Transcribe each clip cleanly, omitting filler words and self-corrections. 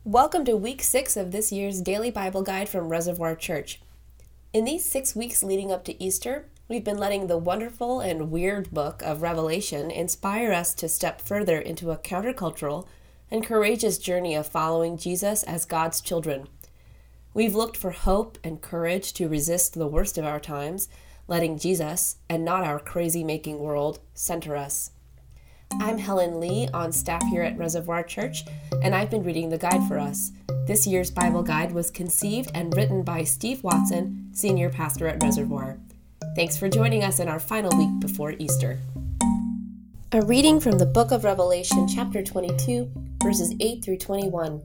Welcome to week 6 of this year's Daily Bible Guide from Reservoir Church. In these 6 weeks leading up to Easter, we've been letting the wonderful and weird book of Revelation inspire us to step further into a countercultural and courageous journey of following Jesus as God's children. We've looked for hope and courage to resist the worst of our times, letting Jesus, and not our crazy-making world, center us. I'm Helen Lee, on staff here at Reservoir Church, and I've been reading the guide for us. This year's Bible guide was conceived and written by Steve Watson, senior pastor at Reservoir. Thanks for joining us in our final week before Easter. A reading from the book of Revelation, chapter 22, verses 8 through 21.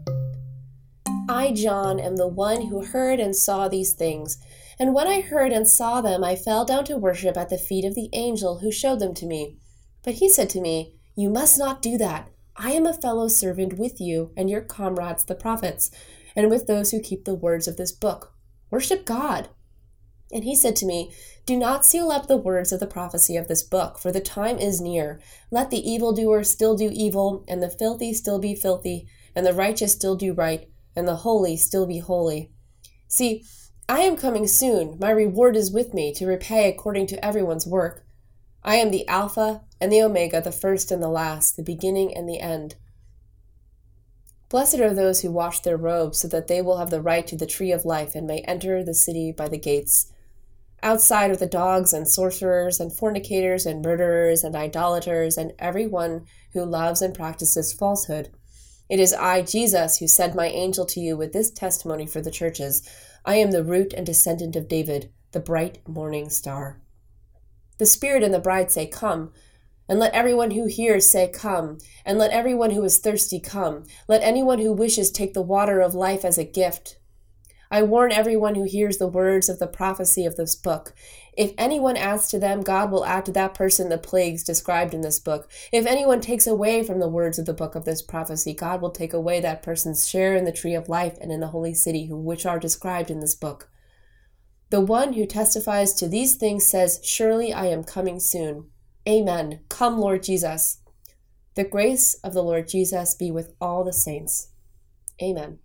I, John, am the one who heard and saw these things, and when I heard and saw them, I fell down to worship at the feet of the angel who showed them to me. But he said to me, "You must not do that. I am a fellow servant with you and your comrades the prophets, and with those who keep the words of this book. Worship God." And he said to me, "Do not seal up the words of the prophecy of this book, for the time is near. Let the evildoer still do evil, and the filthy still be filthy, and the righteous still do right, and the holy still be holy. See, I am coming soon. My reward is with me to repay according to everyone's work. I am the Alpha and the Omega, the first and the last, the beginning and the end. Blessed are those who wash their robes, so that they will have the right to the tree of life and may enter the city by the gates. Outside are the dogs and sorcerers and fornicators and murderers and idolaters and everyone who loves and practices falsehood. It is I, Jesus, who sent my angel to you with this testimony for the churches. I am the root and descendant of David, the bright morning star." The Spirit and the bride say, "Come." And let everyone who hears say, "Come." And let everyone who is thirsty come. Let anyone who wishes take the water of life as a gift. I warn everyone who hears the words of the prophecy of this book. If anyone adds to them, God will add to that person the plagues described in this book. If anyone takes away from the words of the book of this prophecy, God will take away that person's share in the tree of life and in the holy city, which are described in this book. The one who testifies to these things says, "Surely I am coming soon." Amen. Come, Lord Jesus. The grace of the Lord Jesus be with all the saints. Amen.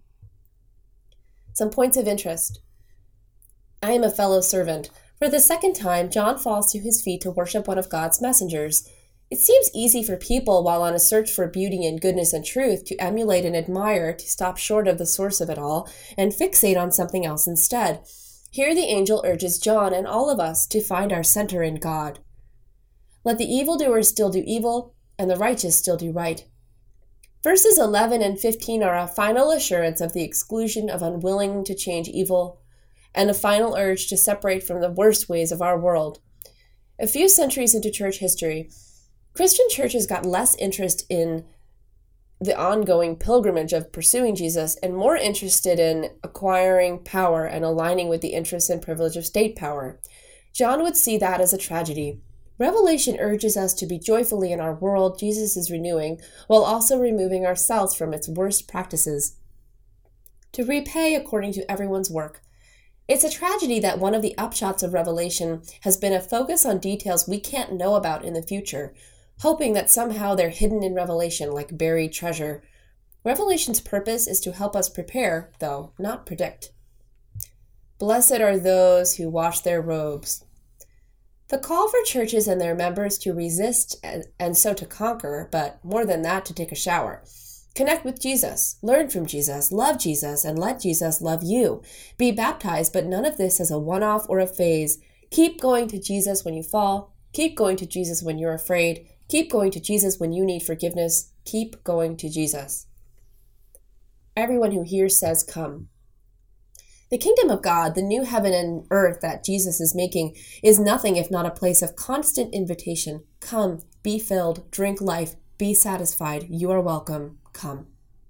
Some points of interest. I am a fellow servant. For the second time, John falls to his feet to worship one of God's messengers. It seems easy for people, while on a search for beauty and goodness and truth, to emulate and admire, to stop short of the source of it all, and fixate on something else instead. Here the angel urges John and all of us to find our center in God. Let the evildoers still do evil, and the righteous still do right. Verses 11 and 15 are a final assurance of the exclusion of unwilling to change evil, and a final urge to separate from the worst ways of our world. A few centuries into church history, Christian churches got less interest in the ongoing pilgrimage of pursuing Jesus and more interested in acquiring power and aligning with the interests and privilege of state power. John would see that as a tragedy. Revelation urges us to be joyfully in our world Jesus is renewing, while also removing ourselves from its worst practices. To repay according to everyone's work. It's a tragedy that one of the upshots of Revelation has been a focus on details we can't know about in the future, hoping that somehow they're hidden in Revelation like buried treasure. Revelation's purpose is to help us prepare, though, not predict. Blessed are those who wash their robes. The call for churches and their members to resist and so to conquer, but more than that, to take a shower. Connect with Jesus, learn from Jesus, love Jesus, and let Jesus love you. Be baptized, but none of this as a one-off or a phase. Keep going to Jesus when you fall. Keep going to Jesus when you're afraid. Keep going to Jesus when you need forgiveness. Keep going to Jesus. Everyone who hears says, "Come." The kingdom of God, the new heaven and earth that Jesus is making, is nothing if not a place of constant invitation. Come, be filled, drink life, be satisfied. You are welcome. Come.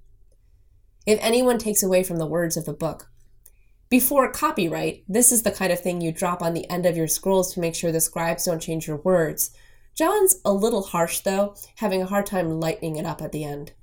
If anyone takes away from the words of the book. Before copyright, this is the kind of thing you drop on the end of your scrolls to make sure the scribes don't change your words. John's a little harsh, though, having a hard time lightening it up at the end.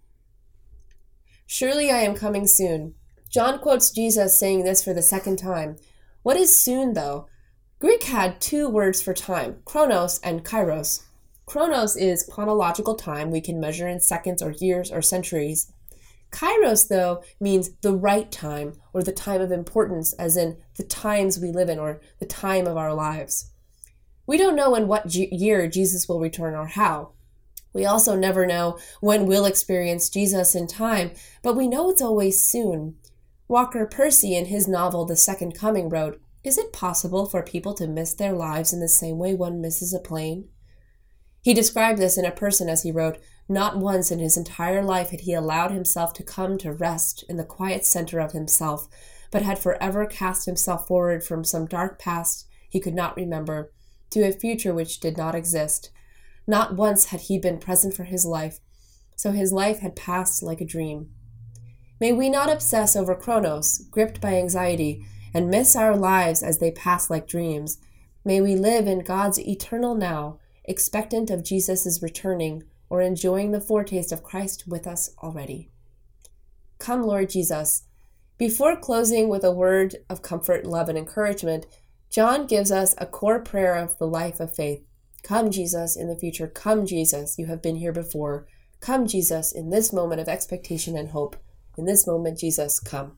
Surely I am coming soon. John quotes Jesus saying this for the second time. What is soon, though? Greek had two words for time, chronos and kairos. Chronos is chronological time we can measure in seconds or years or centuries. Kairos, though, means the right time, or the time of importance, as in the times we live in, or the time of our lives. We don't know in what year Jesus will return or how. We also never know when we'll experience Jesus in time, but we know it's always soon. Walker Percy, in his novel The Second Coming, wrote, "Is it possible for people to miss their lives in the same way one misses a plane?" He described this in a person as he wrote, "Not once in his entire life had he allowed himself to come to rest in the quiet center of himself, but had forever cast himself forward from some dark past he could not remember to a future which did not exist. Not once had he been present for his life, so his life had passed like a dream." May we not obsess over Chronos, gripped by anxiety, and miss our lives as they pass like dreams. May we live in God's eternal now, expectant of Jesus' returning, or enjoying the foretaste of Christ with us already. Come, Lord Jesus. Before closing with a word of comfort, love, and encouragement, John gives us a core prayer of the life of faith. Come, Jesus, in the future. Come, Jesus, you have been here before. Come, Jesus, in this moment of expectation and hope. In this moment, Jesus, come.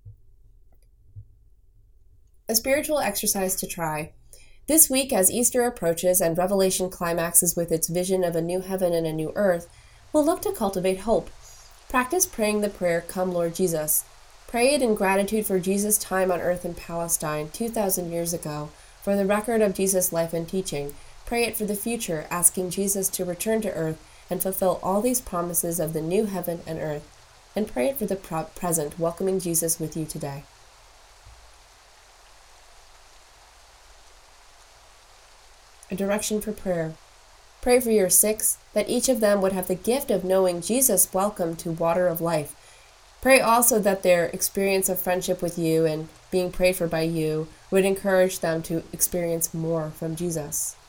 A spiritual exercise to try. This week, as Easter approaches and Revelation climaxes with its vision of a new heaven and a new earth, we'll look to cultivate hope. Practice praying the prayer, Come, Lord Jesus. Pray it in gratitude for Jesus' time on earth in Palestine 2,000 years ago, for the record of Jesus' life and teaching. Pray it for the future, asking Jesus to return to earth and fulfill all these promises of the new heaven and earth. And pray it for the present, welcoming Jesus with you today. A direction for prayer. Pray for your sick, that each of them would have the gift of knowing Jesus' welcome to water of life. Pray also that their experience of friendship with you and being prayed for by you would encourage them to experience more from Jesus.